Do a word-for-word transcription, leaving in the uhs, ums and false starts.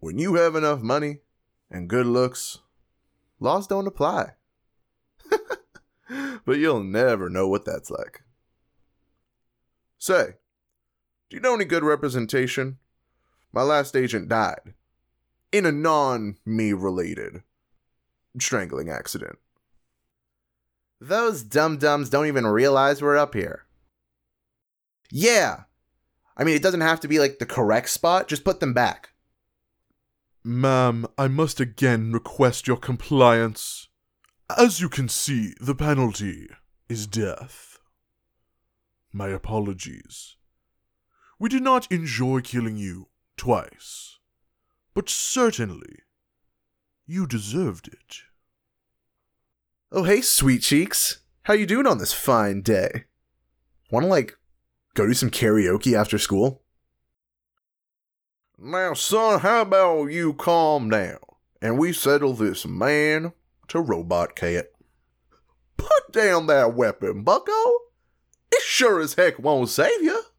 when you have enough money and good looks, laws don't apply. But you'll never know what that's like. Say, do you know any good representation? My last agent died. In a non-me related strangling accident. Those dum-dums don't even realize we're up here. Yeah. I mean, it doesn't have to be like the correct spot. Just put them back. Ma'am, I must again request your compliance. As you can see, the penalty is death. My apologies. We did not enjoy killing you twice, but certainly you deserved it. Oh, hey, sweet cheeks. How you doing on this fine day? Wanna, like, go do some karaoke after school? Now, son, how about you calm down and we settle this man to robot cat? Put down that weapon, bucko. It sure as heck won't save you.